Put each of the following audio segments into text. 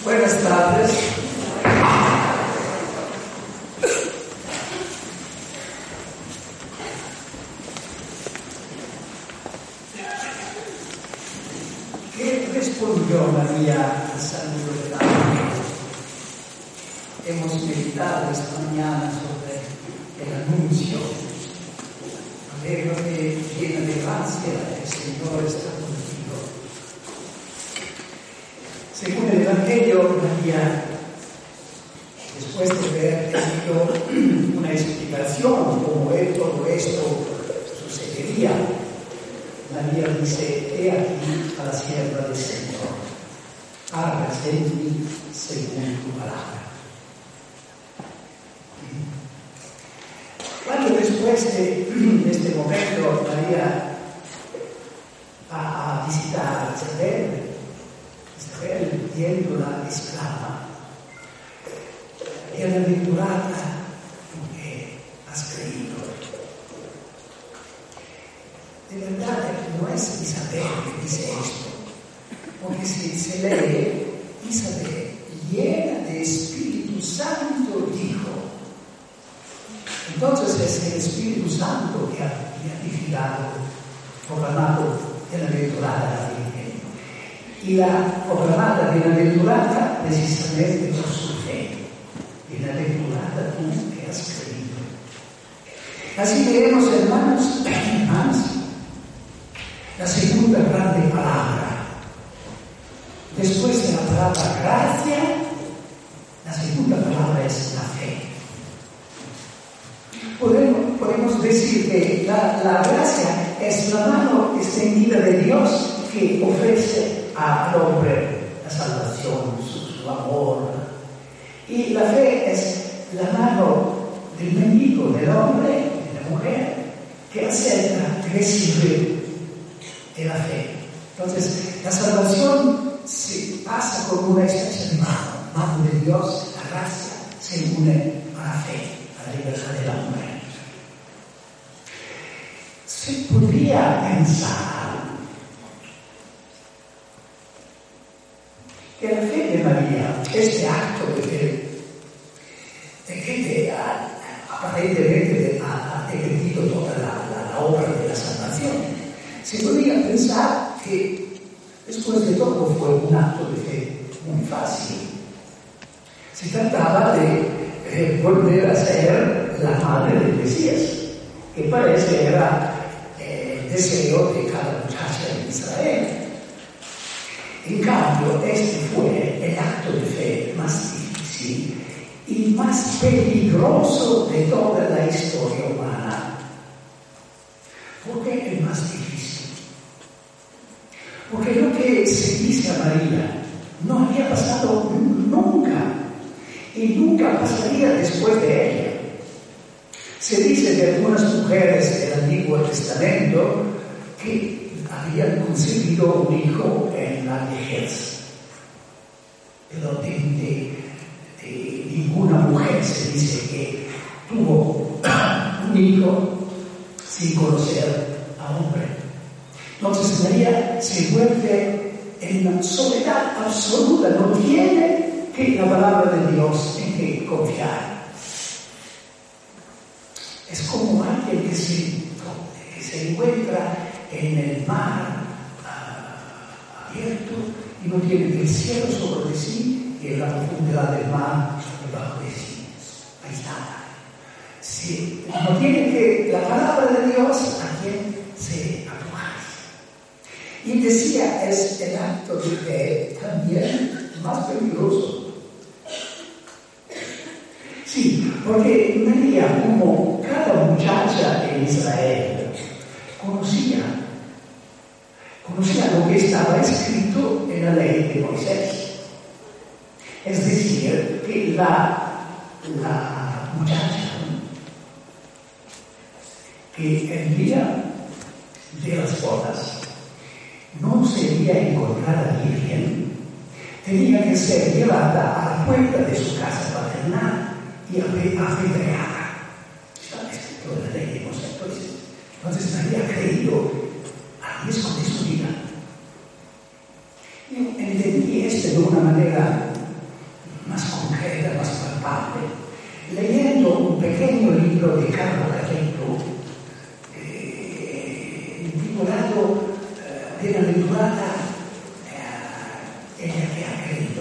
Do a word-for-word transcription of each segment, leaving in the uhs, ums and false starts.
Buenas tardes. ¿Qué respondió María al saludo del ángel? Hemos meditado esta mañana sobre el anuncio. Alégrate, llena de gracia, el Señor está contigo. Según el Evangelio, María, después de haber tenido una explicación cómo todo esto sucedería, María dice: he aquí a la sierva del Señor, hágase en mí según tu palabra. Cuando después de, de este momento María va a visitar a Isabel, Isabel viéndola exclama: bienaventurada tú que has creído. De verdad no es Isabel que dice esto, porque si se lee, Isabel, llena de Espíritu Santo, dijo. Entonces es el Espíritu Santo que ha beatificado, proclamado bienaventurada la Virgen. Y la proclamada bienaventurada precisamente por su fe. Bienaventurada tú que has creído. Así leemos, hermanos y hermanas, la segunda grande palabra. Después de la palabra gracia, la segunda palabra es la fe. Podemos, podemos decir que la, la gracia es la mano extendida de Dios que ofrece al hombre la salvación, su, su amor. Y la fe es la mano del mendigo, del hombre, de la mujer, que acepta recibir de la fe. Entonces, la salvación se pasa como una especie de mano, mano de Dios, la gracia se une a la fe, a la libertad del hombre. Se podría pensar que la fe de María, este acto de fe, de que aparentemente ha decretido toda la, la, la obra de la salvación, se podría pensar que después de todo fue un acto de fe muy fácil. Se trataba de eh, volver a ser la madre del Mesías, que parece era eh, el deseo de cada muchacha en Israel. En cambio, este fue el acto de fe más difícil y más peligroso de toda la historia humana. ¿Por qué el más difícil? Porque lo que se dice a María no había pasado nunca y nunca pasaría después de ella. Se dice de algunas mujeres del Antiguo Testamento que habían concebido un hijo en la vejez, pero de, de, de ninguna mujer se dice que tuvo un hijo sin conocer a hombre. Entonces María se vuelve en una soledad absoluta, no tiene que la palabra de Dios en que confiar. Es como alguien que se, que se encuentra en el mar uh, abierto y no tiene que el cielo sobre sí y la profundidad del mar debajo de sí. Ahí está. Sí, no tiene que la palabra de Dios a quien se acoge. Y decía, es el acto de fe también más peligroso. Sí, porque María, como cada muchacha en Israel, conocía, conocía lo que estaba escrito en la ley de Moisés. Es decir, que la, la muchacha que el día de las bodas no sería encontrada virgen, tenía que ser llevada a la puerta de su casa paternal y apedreada. Está escrito en la ley de Moisés. Entonces María ha creído a riesgo de su vida. Yo entendí esto de una manera concreta, más palpable. Leyendo un pequeño libro de Carlo Carretto, eh, intitolato eh, Bienaventurata eh, ella che ha creduto.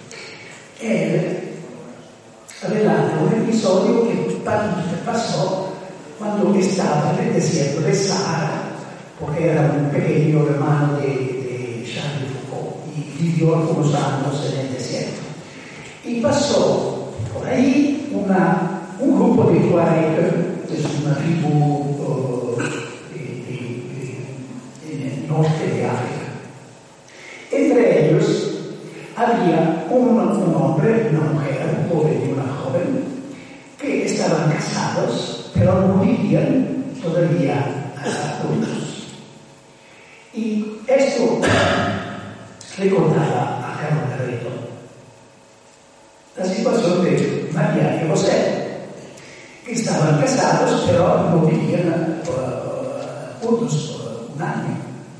E relata un episodio che passò quando estaba nel deserto del Sahara, porque era un pequeño hermano de, de Charles de Foucault y vivió algunos años en el desierto. Y pasó por ahí una, un grupo de Tuareg, que es una tribu uh, de, de, de, en el norte de África. Entre ellos había un, un hombre, una mujer, un joven y una joven, que estaban casados, pero no vivían todavía uh, juntos. Y esto recordaba a Carlo Carretto la situación de María y José, que estaban casados, pero no vivían uh, juntos por un año.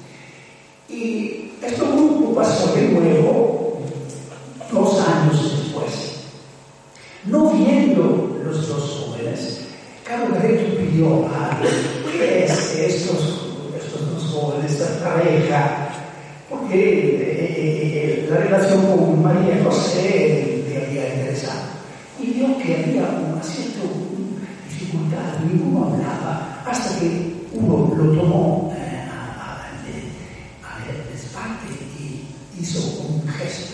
Y este grupo pasó de nuevo dos años después. No viendo los dos jóvenes, Carlo Carretto pidió a ¿qué es estos jóvenes, esta pareja? Porque eh, eh, la relación con María y José le había interesado. Y vio que había una cierta dificultad, ninguno hablaba, hasta que uno lo tomó eh, a, a, a, a espalda y hizo un gesto.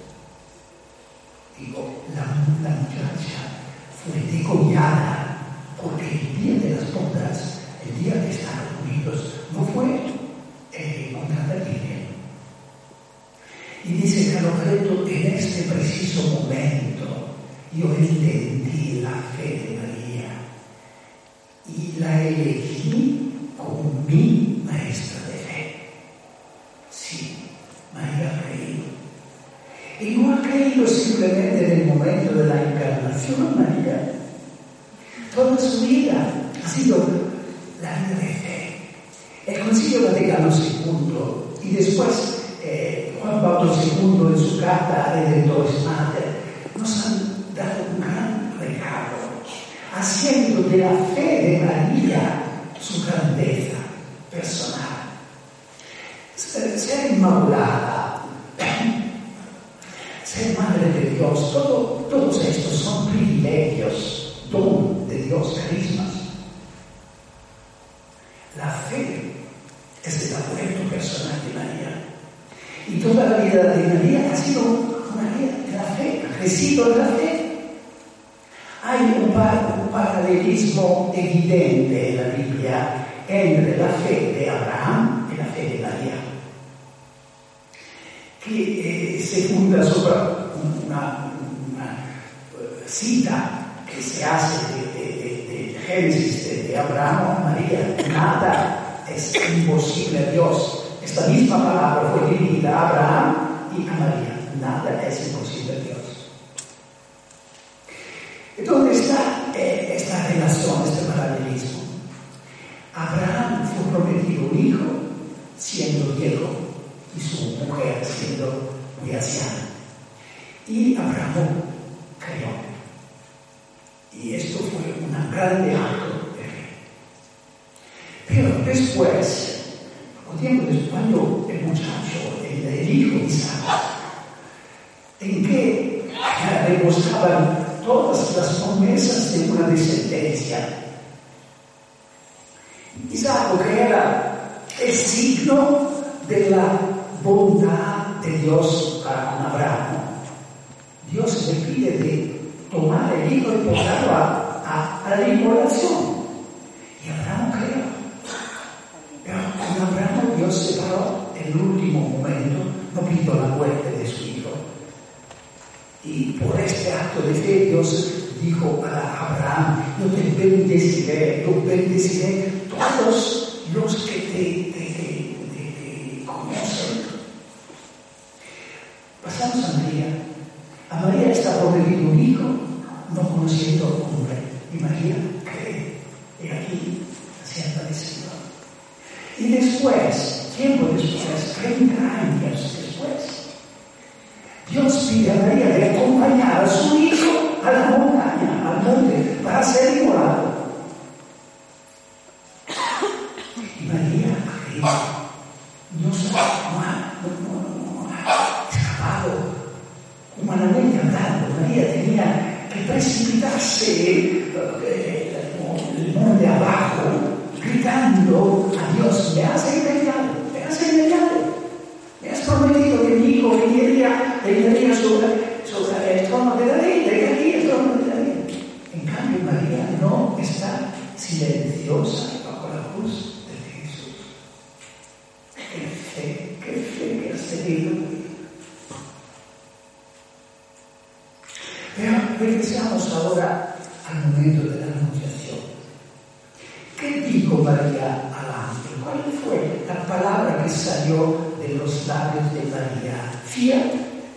Digo, la, la muchacha fue degollada porque el día de las bodas, el día de Estados Unidos, no fue eh, contra la Virgen. Y dice Carlo Carretto, en este preciso momento yo entendí la fe de María y la elegí como mi maestra de fe. Sí, María ha creído. Y no ha creído simplemente en el momento de la encarnación, María. Toda su vida ha sido la vida de fe. El Concilio Vaticano segundo y después eh, Juan Pablo segundo en su carta a Redemptoris Mater nos han dado un gran regalo, haciendo de la fe de María su grandeza personal. Ser inmaculada, ser madre de Dios, todo, todos estos son privilegios, don de Dios, carismas. La fe es el apoyo personal de María. Y toda la vida de María ha sido una vida de la fe, ha crecido en la fe. Hay un, par, un paralelismo evidente en la Biblia entre la fe de Abraham y la fe de María, que eh, se funda sobre una, una cita que se hace de, de, de, de Génesis de, de Abraham a María. Nada es imposible a Dios. Esta misma palabra fue dirigida a Abraham y a María. Nada es imposible a Dios. Entonces está eh, esta relación, este paralelismo. Abraham fue prometido un hijo siendo viejo y su mujer siendo muy anciana. Y Abraham creyó. Y esto fue un grande acto de fe. Pero después, un tiempo después, cuando el muchacho, el, el hijo Isaac, en que demostraban todas las promesas de una descendencia, Isaac, que era el signo de la bondad de Dios para con Abraham, Dios le pide de tomar el hijo y portarlo a, a, a la inmolación. Y Abraham creyó. Pero con Abraham Dios se paró en el último momento, no pidió la muerte de su hijo. Y por este acto de fe Dios dijo a Abraham, yo te bendeciré, yo bendeciré todos los que te, te, te, te, te conocen. Pasamos a María. A María está prometido un hijo, no conociendo hombre. Y María cree. Y aquí se ha aparecido. Y después, tiempo después, treinta años después, Dios pide a María de acompañar a su hijo a la montaña, al monte, para ser inmolado. Y María cree, no se ha escapado, humanamente hablando. María tenía que precipitarse el monte abajo, gritando a Dios: me has engañado, me has engañado. Me has prometido que mi hijo veniría, veniría sobre, sobre el trono de David, de aquí el trono de David. En cambio, María no está silenciosa bajo la cruz de Jesús. Qué fe, qué fe que has tenido. Pero regresamos ahora al momento de la anunciación. ¿Qué dijo María al ángel? ¿Cuál fue la palabra que salió de los labios de María? ¿Fiat?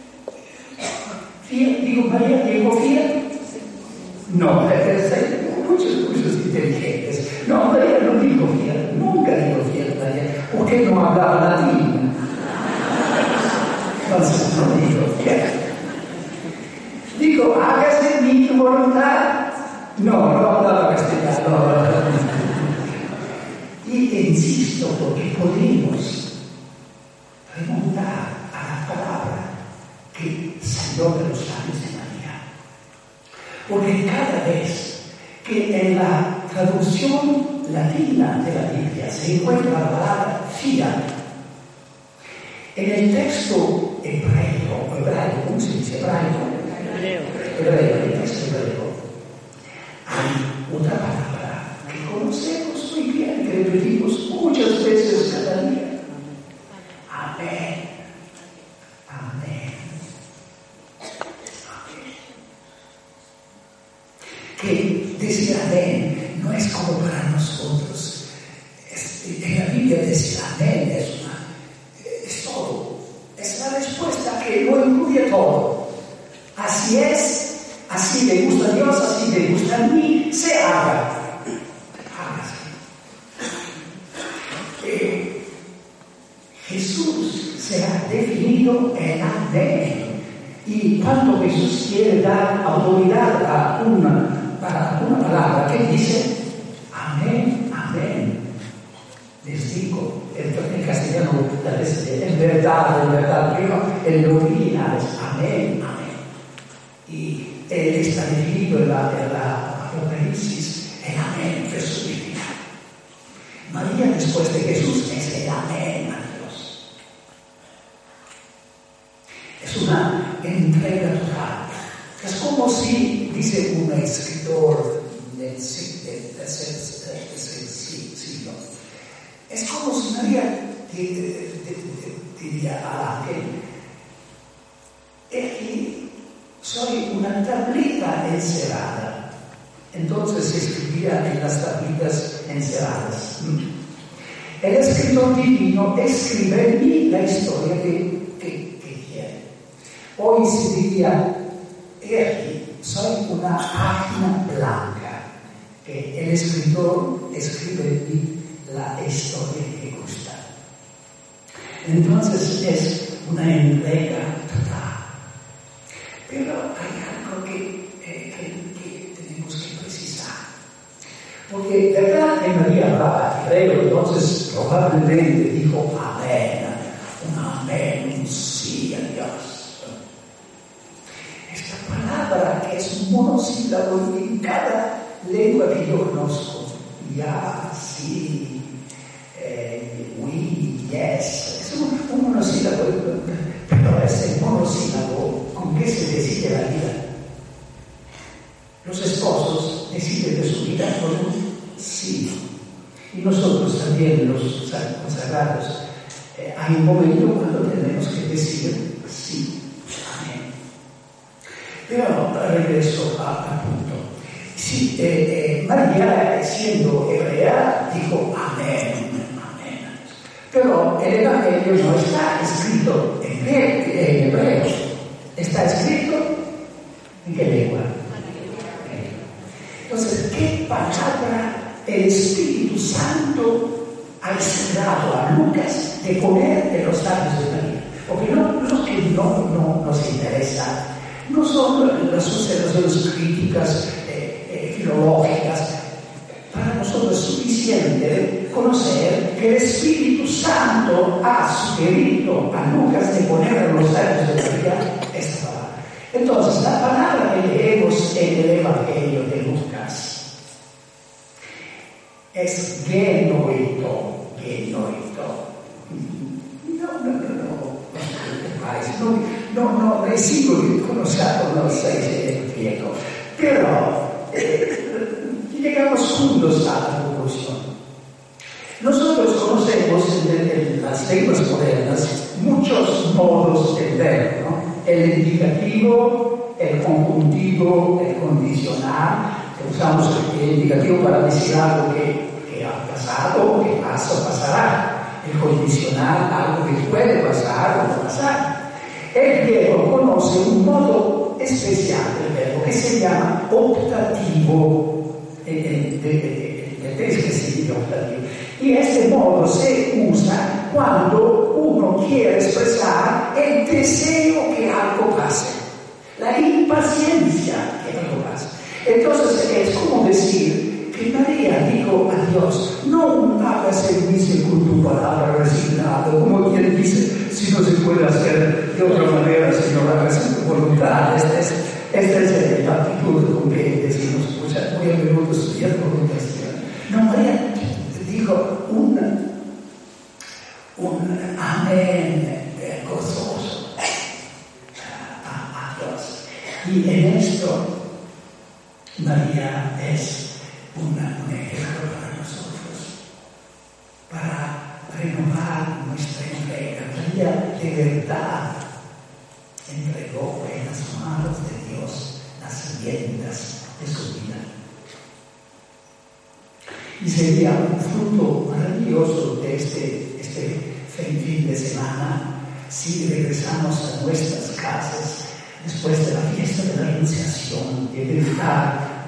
¿Fiat? Digo, María dijo fiat. No, muchos, muchos inteligentes. No, María no dijo fiat, nunca dijo fiat María, porque no hablaba latín. Entonces no dijo fiat. Digo, hágase mi voluntad. No, no hablaba castellano. Y insisto, porque podemos remontar a la palabra que salió de los labios de María. Porque cada vez que en la traducción latina de la Biblia se encuentra la palabra fiat, en el texto hebreo, hebraico, ¿cómo se dice? Hebraico. Hebreo. Hebreo, en el texto hebreo, hay otra palabra que conocemos muy bien, que repetimos muchas veces cada día. Amén. Amén. Amén. Que decir amén no es como para nosotros. Es, en la Biblia decir amén es, una, es todo. Es la respuesta que lo incluye todo. Así es, así le gusta a Dios, así le gusta a mí, se haga. Eh, Jesús se ha definido en amén. Y cuando Jesús quiere dar autoridad a una, a una palabra, ¿qué dice? Amén, amén. Les digo, en castellano es verdad, es verdad, pero en lo original es amén, amén. Y él está definido en la, en la Apocalipsis, el amén, verso final. María, después de Jesús, es el amén a Dios. Es una entrega total. Es como si, dice un escritor del siglo, es como si María diría al ángel: aquí soy una tablita encerrada. Entonces se escribía en las tablitas encerradas. El escritor divino escribe en mí la historia que, que, que quiere. Hoy se diría: he aquí, soy una página blanca. Que el escritor escribe en mí la historia que gusta. Entonces es una entrega total. Pero hay algo que, eh, que, que tenemos que precisar. Porque de verdad que María hablaba hebreo, entonces probablemente dijo amén, un amén, un sí a Dios. Esta palabra que es un monosílabo en cada lengua que yo conozco, ya, sí, eh, oui, yes, es un, un monosílabo, pero es el monosílabo con que se decide la vida. Los esposos deciden de su vida con un sí. Y nosotros también, los consagrados, eh, hay un momento cuando tenemos que decir sí. Amén. Pero regreso al punto. Sí, eh, eh, María, siendo hebrea, dijo amén, amén. Pero el Evangelio no está escrito en hebreo. Está escrito en qué lengua. Entonces, ¿qué palabra el Espíritu Santo ha inspirado a Lucas de poner en los labios de María? Porque no, no que no, no nos interesa no son las observaciones críticas eh, eh, filológicas. Para nosotros es suficiente conocer que el Espíritu Santo ha sugerido a Lucas de poner en los labios de María esta palabra. Entonces, la palabra que leemos en el Evangelio de Lucas es genoito, genoito. No, no, no, no, no, no, no, no, sigo conosciamo lo stesso griego, però eh, llegamos juntos a la conclusión. Nosotros conocemos en, en las lenguas modernas muchos modos del verbo, ¿no? El indicativo, el conjuntivo, el condicional. Usamos el indicativo para decir algo que, que ha pasado, que pasa o pasará. El condicional, algo que puede pasar o no pasar. El griego conoce un modo especial del verbo que se llama optativo. El texto que se llama optativo. Y este modo se usa cuando uno quiere expresar el deseo que algo pase, la impaciencia que algo pase. Entonces es como decir que María dijo a Dios: no hagas el juicio con tu palabra resignado, como quien dice, si no se puede hacer de otra manera, Señor, hagas tu voluntad. Esta es, esta es la actitud con que decimos, pues voy a menudo estudiar comunicación. No, María dijo un, un amén gozoso a, a Dios. Y en esto María es una, un ejemplo para nosotros, para renovar nuestra entrega. María de verdad entregó en las manos de Dios las riendas de su vida. Y sería un fruto maravilloso de este, este fin de semana si regresamos a nuestras casas después de la fiesta de la Anunciación, de dejar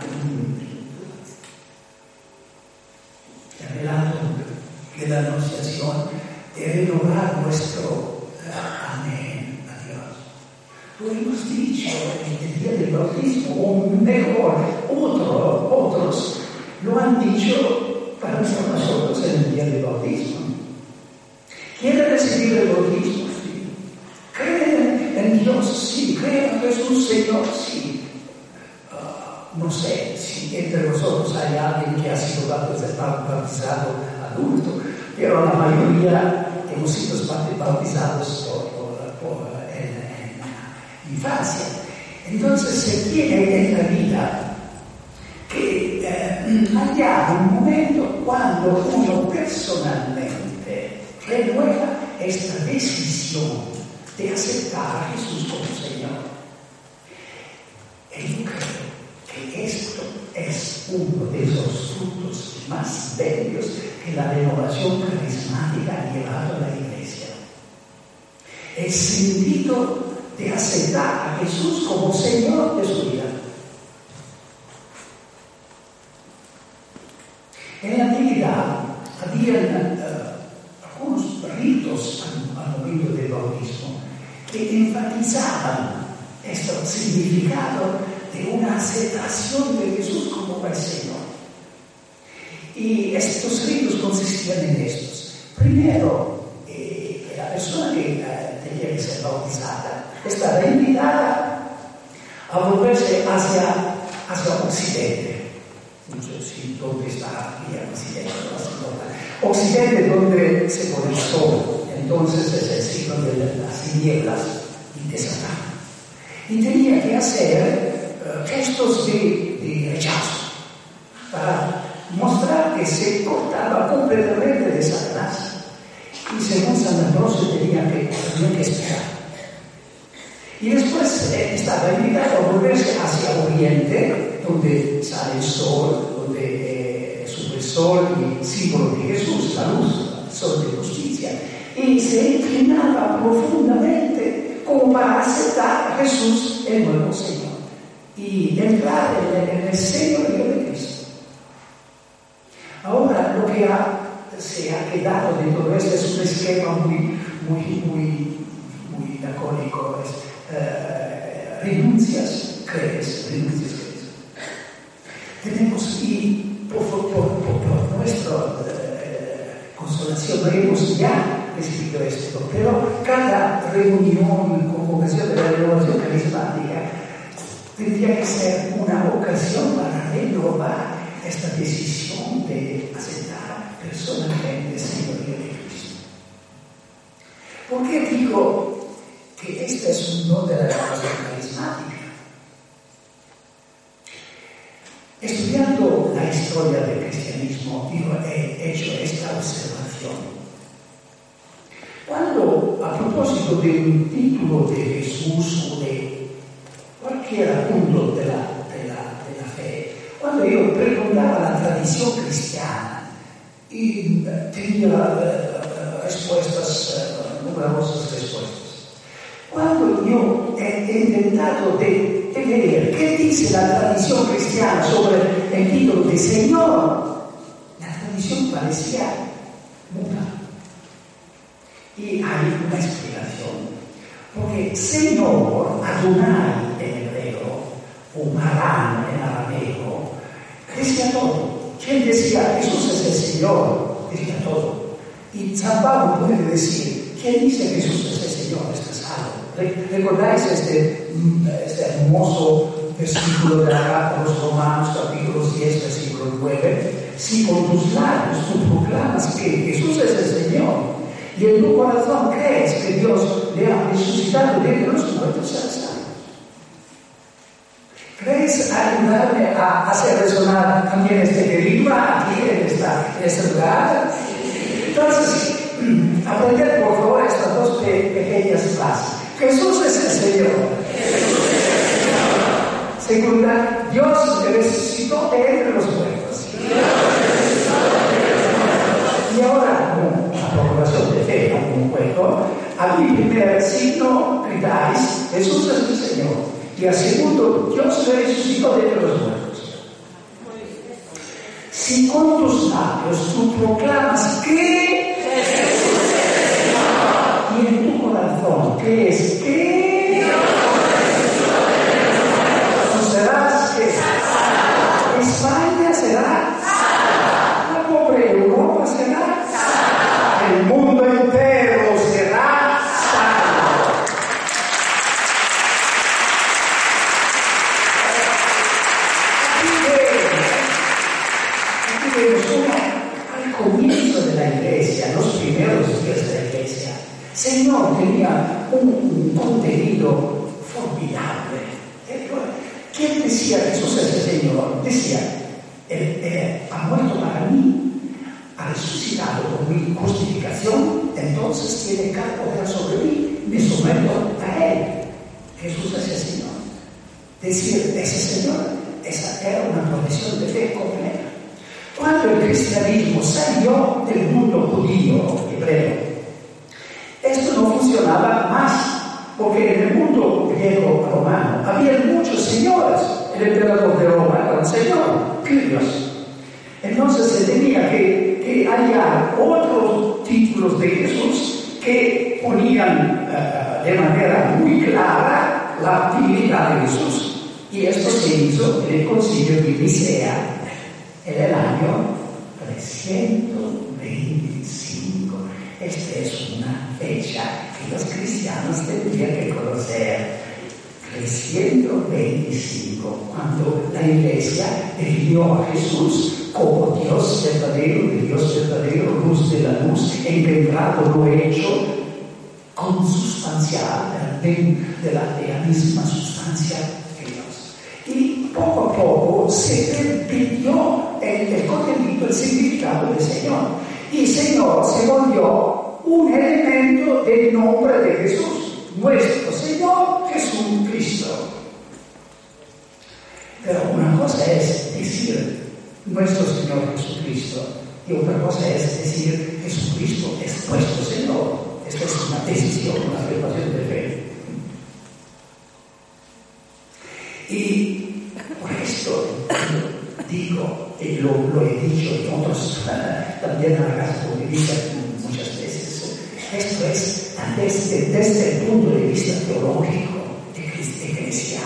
revelado de la Anunciación, de renovar nuestro amén a Dios. Lo hemos dicho en el día del bautismo, o mejor, otro, otros lo han dicho para nosotros en el día del bautismo. ¿Quiere recibir el bautismo? Sí. ¿Creen en Dios? Sí. ¿Creen en Jesús, Señor? Sí. Uh, no sé si entre nosotros hay alguien que ha sido bautizado adulto, pero la mayoría hemos sido bautizados por, por, por en, en infancia. Entonces se tiene en la vida que eh, haya un momento cuando uno personalmente renueva esta decisión de aceptar a Jesús como Señor. Y yo creo que esto es uno de esos frutos más bellos que la renovación carismática ha llevado a la Iglesia. El sentido de aceptar a Jesús como Señor de su vida. En la antigüedad había uh, algunos ritos al, al momento del bautismo que enfatizaban este significado de una aceptación de Jesús como el Señor. Y estos ritos consistían en estos. Primero, eh, la persona que uh, tenía que ser bautizada estaba invitada a volverse hacia, hacia Occidente. No sé si dónde está aquí el Occidente, no Occidente donde se pone el sol, entonces es el signo de las tinieblas y de Satán. Y tenía que hacer uh, gestos de, de rechazo para mostrar que se cortaba completamente de Satanás. Y según San Ambrosio tenía que, tenía que esperar. Y después eh, estaba invitado a volverse hacia Oriente, donde sale el sol, donde eh, sube el sol y símbolo de Jesús, la luz, el sol de justicia. Y se inclinaba profundamente como para aceptar a Jesús, el nuevo Señor, y entrar en el, en el señorío de Cristo. Ahora, lo que ha, se ha quedado de todo esto es un esquema muy, muy, muy, muy lacónico. Es, Uh, renuncias, crees, renuncias, crees. Tenemos y por, por, por, por nuestra eh, consolación, no hemos ya recibido esto, pero cada reunión, convocación de la renovación carismática tendría que ser una ocasión para renovar esta decisión de aceptar personalmente el Señorío de Cristo. ¿Por qué digo que este es un don de la renovación carismática? Estudiando la historia del cristianismo, digo, he hecho esta observación. Cuando, a propósito de un título de Jesús o de cualquier punto de la, de la, de la fe, cuando yo preguntaba la tradición cristiana y tenía uh, respuestas, uh, numerosas respuestas, cuando yo he intentado de, de ver qué dice la tradición cristiana sobre el título de Señor, la tradición parecía muda. Y hay una explicación. Porque Señor, Adonai en hebreo, o Marán en arameo, decía todo. Quien decía Jesús es el Señor, decía todo. Y San Pablo puede decir, ¿quién dice Jesús es el Señor? Está salvo. ¿Recordáis este, este hermoso versículo de la carta a los Romanos, capítulo diez, versículo nueve? Si con tus labios tú proclamas que Jesús es el Señor, y en tu corazón crees que Dios le ha resucitado de entre los muertos, serás salvo. ¿Crees ayudarme a hacer resonar también este querigma aquí en, esta, en este lugar? Entonces, aprender por favor estas dos pe- pequeñas frases. Jesús es el Señor. Segunda, Dios le resucitó de entre los muertos. Y ahora, como una proclamación de fe, no como un juego, a mi primer signo gritáis, Jesús es el Señor. Y al segundo, Dios le resucitó de entre los muertos. Si con tus labios tú proclamas que Jesús es el Señor, y en tu corazón crees que tú serás que España será, la pobre Europa será, el mundo entero será salvo. Aquí vemos uno al comienzo de la iglesia, los primeros días de la iglesia. Señor tenía un, un contenido formidable. ¿Quién decía Jesús es el Señor? Decía, él, él ha muerto para mí, ha resucitado por mi justificación, entonces tiene cada poder sobre mí, me someto a Él. Jesús es el Señor. Decir ese Señor, esa era una profesión de fe completa. Cuando el cristianismo salió del mundo judío, hebreo, esto no funcionaba más. Porque en el mundo griego romano había muchos señores. El emperador de Roma era un señor, Kyrios. Entonces se tenía que, que hallar otros títulos de Jesús que ponían uh, de manera muy clara la divinidad de Jesús. Y esto se hizo en el concilio de Nicea en el año trescientos veinticinco. Esta es una fecha que los cristianos tendrían que conocer. trescientos veinticinco, cuando la iglesia definió a Jesús como Dios verdadero, de Dios verdadero, luz de la luz, engendrado lo hecho, consustancial, de, de, la, de la misma sustancia de Dios. Y poco a poco se perdió el, el contenido, el significado del Señor. Y Señor se volvió un elemento del nombre de Jesús, nuestro Señor Jesucristo. Pero una cosa es decir nuestro Señor Jesucristo y otra cosa es decir Jesucristo es nuestro Señor. Esto es una decisión, una afirmación de fe. Y por esto digo, y lo, lo he dicho en otros, también en la casa comunista muchas veces, esto es desde, desde el punto de vista teológico, eclesiástico,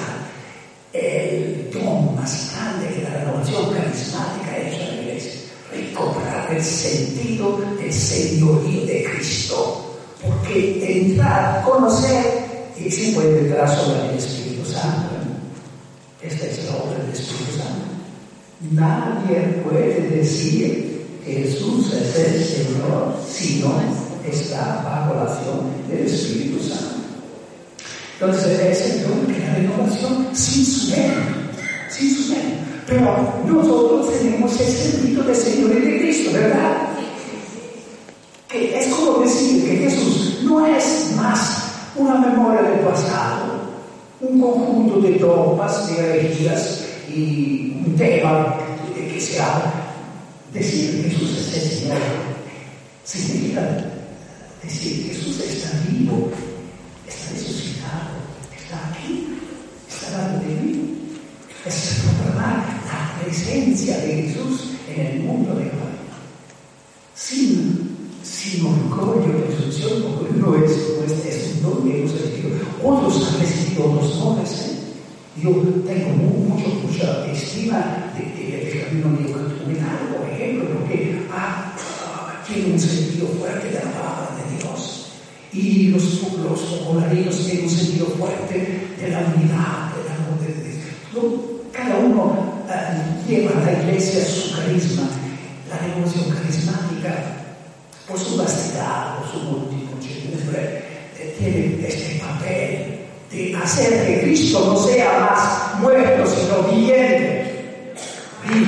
importante que la renovación carismática ha hecho en la iglesia. Recobrar el sentido del señorío de Cristo. Porque entrar, conocer, y sí puede entrar solo en el Espíritu Santo. Esta es la obra del Espíritu Santo. Nadie puede decir que Jesús es el Señor si no está bajo la acción del Espíritu Santo. Entonces es el don que la renovación sin su mérito, sin su mérito. Pero nosotros tenemos el sentido de Señor de Cristo, ¿verdad? Que es como decir que Jesús no es más una memoria del pasado, un conjunto de dogmas, de herejías y un tema de que se habla. Decir que Jesús es el Señor significa decir que Jesús está vivo, está resucitado, está aquí, está dando de mí. Es proclamar la presencia de Jesús en el mundo de hoy. Sin, sin orgullo de presunción, porque no es, no es, es un don que hemos recibido. Otros han recibido otros dones. ¿eh? Yo tengo mucho, mucha estima del camino neocatecumenal, por ejemplo, porque ah, ah, tiene un sentido fuerte de la palabra de Dios. Y los, los popularinos tienen un sentido fuerte de la unidad, del amor de Dios. Cada uno uh, lleva a la iglesia su carisma. La renovación carismática, por su vastidad, por su multimuchedumbre, eh, tiene este papel de hacer que Cristo no sea más muerto, sino viviente, vivo.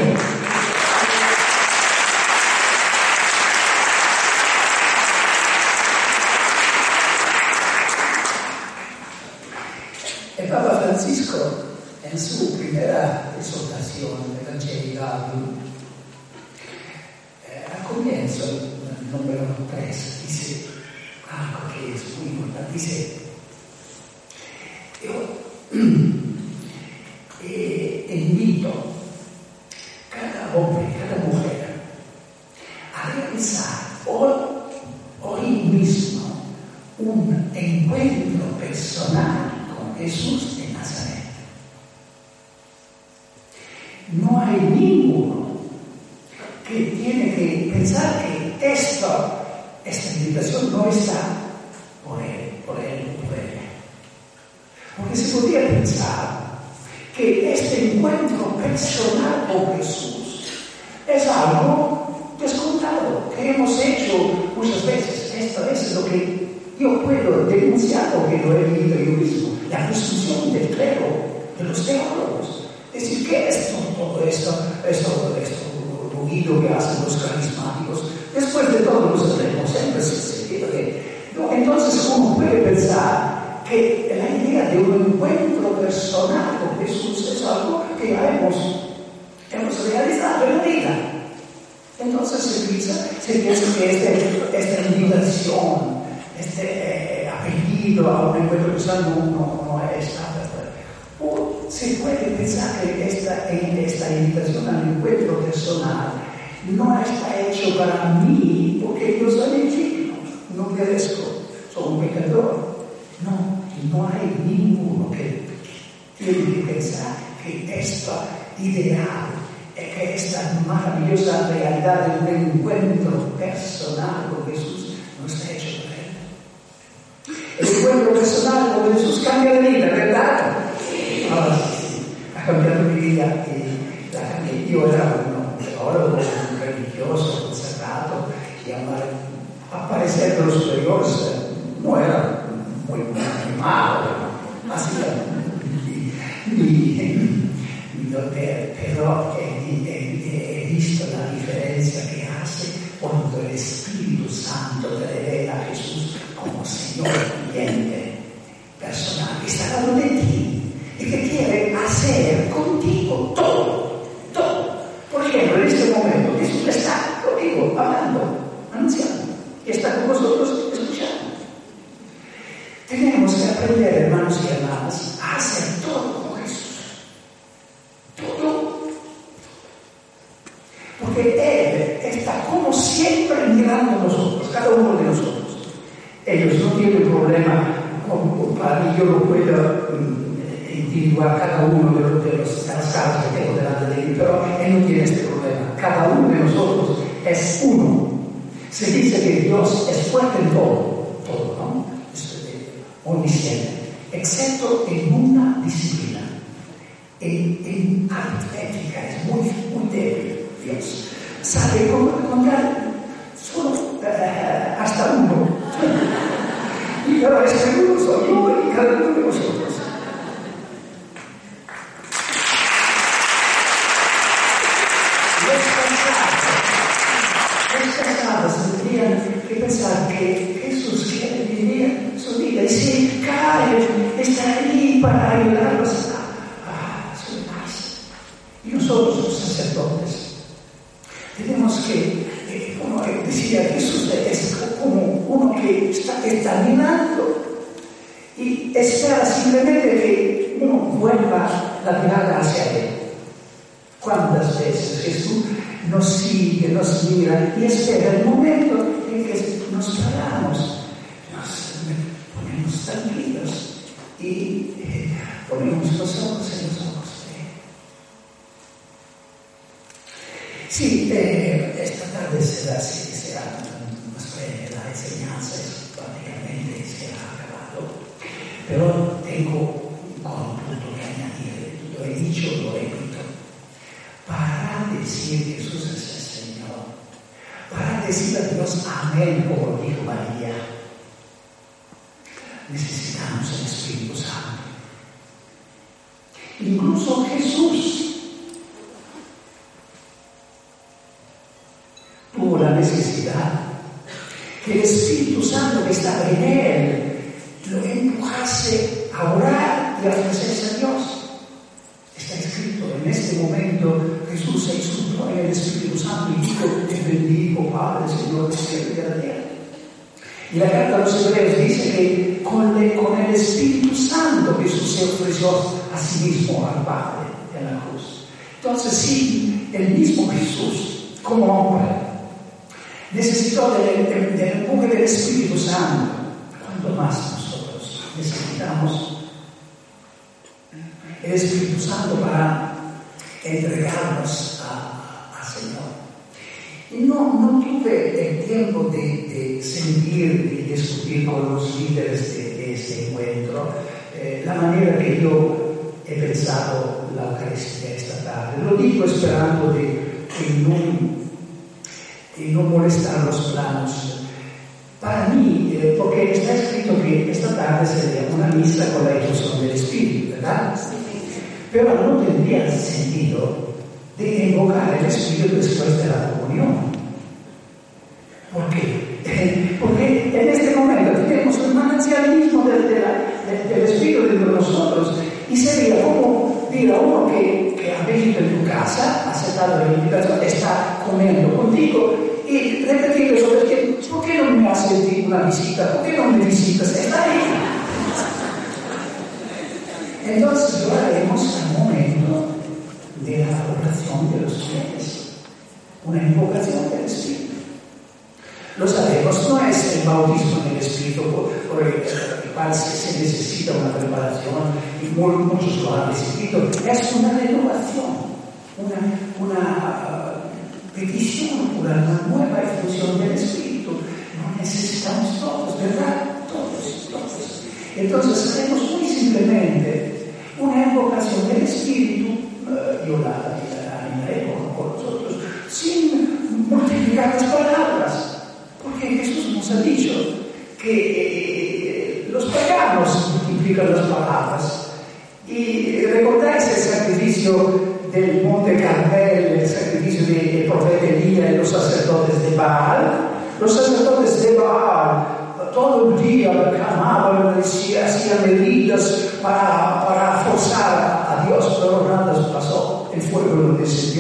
El Papa Francisco, en su primera exhortación evangélica, eh, al comienzo, el número tres, dice algo que es muy importante. Dice: Yo eh, invito cada hombre, cada mujer a realizar hoy, hoy mismo un encuentro personal con Jesús de Nazaret. No hay ninguno que tiene que pensar que esto, esta invitación no está por él, por él, por él. Porque se podría pensar que este encuentro personal con Jesús es algo descontado, que hemos hecho muchas veces. Esto es lo que yo puedo denunciar, porque lo he vivido yo mismo, la presunción del clero, de los teólogos. Es decir, ¿qué es todo esto, esto, esto ruido que hacen los carismáticos? Después de todo, los tenemos siempre sentido que no. Entonces uno puede pensar que la idea de un encuentro personal con Jesús es algo que ya hemos, hemos realizado en la vida. Entonces se piensa, se piensa que este, esta invitación, este eh, apellido a un encuentro personal no, no, no está. O se puede pensar que esta, esta invitación al encuentro personal no está hecho para mí porque yo soy legítimo, no merezco, soy un pecador. No, no hay ninguno que tiene que pensar que esta ideal, que esta maravillosa realidad de un encuentro personal con Jesús no está hecho para él. El encuentro personal con Jesús cambia de vida, ¿verdad? Ahora sí, ha cambiado mi vida y la cambié. Yo era un teólogo, un religioso, consagrado, y al parecer de los superiores no era muy, muy malo, así mi, mi, mi doctor, pero he, he, he visto la diferencia que hace cuando el Espíritu Santo te revela a Jesús como Señor viviente, personal, que está dando de ti. Y que quiere hacer contigo todo, todo. Por ejemplo, en este momento, Jesús está contigo, hablando, anunciando, y está con vosotros escuchando. Tenemos que aprender, hermanos y hermanas, a hacer todo con Jesús. Todo. Porque Él está como siempre mirando a nosotros, cada uno de nosotros. Ellos no tienen problema con, para mí, yo no puedo individuar cada uno de los, de los de las caras que tengo delante de él, pero él no tiene este problema. Cada uno de nosotros es uno. Se dice que Dios es fuerte en todo, todo, ¿no? Es omnisciente, excepto en una disciplina. En, en aritmética es muy, muy débil Dios. Sabe cómo contar solo uh, hasta uno. Y pero ese uno soy yo y cada uno de vosotros. Tendrían que pensar que Jesús quiere vivir su vida y si cae, está ahí para ayudarlos a, a su paz. Y nosotros, los sacerdotes, tenemos que, eh, uno decía, Jesús es como uno que está, está mirando y espera simplemente que uno vuelva la mirada hacia él. ¿Cuántas veces Jesús nos sigue, nos mira y espera el momento en que nos paramos, nos ponemos tranquilos y eh, ponemos los ojos en los ojos de Él? Sí, eh, esta tarde será así, será más breve la enseñanza, prácticamente se ha acabado, pero tengo un punto que añadir, lo he dicho, lo repito. Para decir Jesús es el Señor, para decir a Dios amén, como dijo María, necesitamos el Espíritu Santo. Incluso Jesús tuvo la necesidad que el Espíritu Santo que estaba en él lo empujase a orar y a ofrecerse a Dios. Está escrito, en este momento Jesús se insultó en el Espíritu Santo y dijo, te bendigo, Padre, Señor del cielo y de la tierra. Y la carta a los Hebreos dice que con el, con el Espíritu Santo Jesús se ofreció a sí mismo al Padre en la cruz. Entonces, sí, el mismo Jesús, como hombre, necesitó del, del, del empuje del Espíritu Santo. ¿Cuánto más nosotros necesitamos el Espíritu Santo para entregarnos al Señor? Y no, no tuve el tiempo de, de sentir y discutir con los líderes de, de este encuentro eh, la manera que yo he pensado la Eucaristía esta tarde. Lo digo esperando de, de, no, de no molestar los planos. Para mí, eh, porque está escrito que esta tarde sería una misa con la efusión del Espíritu, ¿verdad? Pero no tendría sentido de invocar el Espíritu después de la comunión. ¿Por qué? Eh, porque en este momento tenemos el manantialismo del, de la, de, del Espíritu dentro de nosotros y sería como decir a uno que, que ha venido en tu casa, ha aceptado la invitación, está comiendo contigo y repetirle sobre que, ¿por qué no me haces una visita? ¿Por qué no me visitas? Está ahí. Entonces lo haremos al momento de la oración de los fieles, una invocación del Espíritu. Lo sabemos, no es el bautismo en el Espíritu por, por el, el cual se, se necesita una preparación y muy, muchos lo han decidido, es una renovación, una, una uh, petición, una, una nueva efusión del Espíritu. No necesitamos todos, ¿verdad? Todos, todos. Entonces hacemos muy simplemente una invocación del Espíritu, uh, yo la animaré con nosotros, sin multiplicar las palabras. Porque Jesús nos ha dicho que eh, los paganos multiplican las palabras. Y recordáis el sacrificio del Monte Carmel, el sacrificio del profeta Elías y los sacerdotes de Baal. Los sacerdotes de Baal todo el día clamaban y hacían medidas para, para forzar a Dios, pero nada pasó, el fuego no descendió.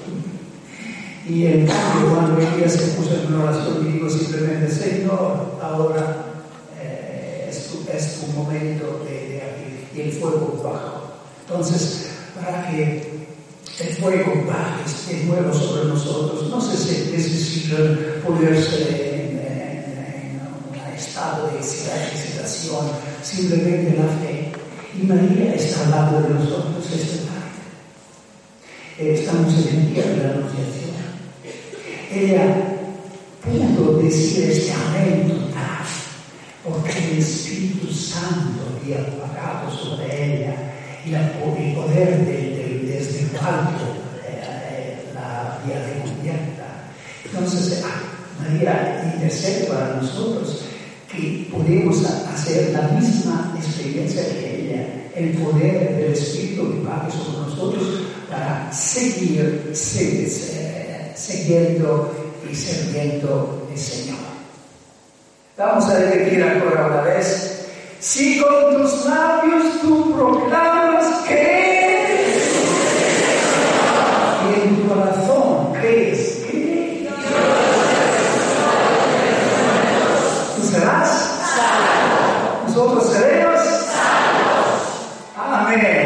Y en cambio, cuando Elías se puso en una oración, dijo simplemente, Señor, ahora eh, es, tu, es tu momento de, de aquí, y el fuego bajó. Entonces, para que el fuego baje de nuevo sobre nosotros, no se necesita ponerse en, en, en un estado de excitación, simplemente la fe. Y María está al lado de nosotros esta tarde. Estamos en el día de la Anunciación. Ella pudo decir este amén total, porque el Espíritu Santo había pagado sobre ella y la, el poder de, de, desde lo alto eh, la había recubierta. Entonces, ah, María intercede para nosotros que podemos hacer la misma experiencia que ella, el poder del Espíritu que pague sobre nosotros para seguir, seguir eh, siguiendo y sirviendo al Señor. Vamos a repetir ahora una vez. Si con tus labios tú proclamas que y en tu corazón crees que tú serás salvo. Nosotros seremos salvos. Amén.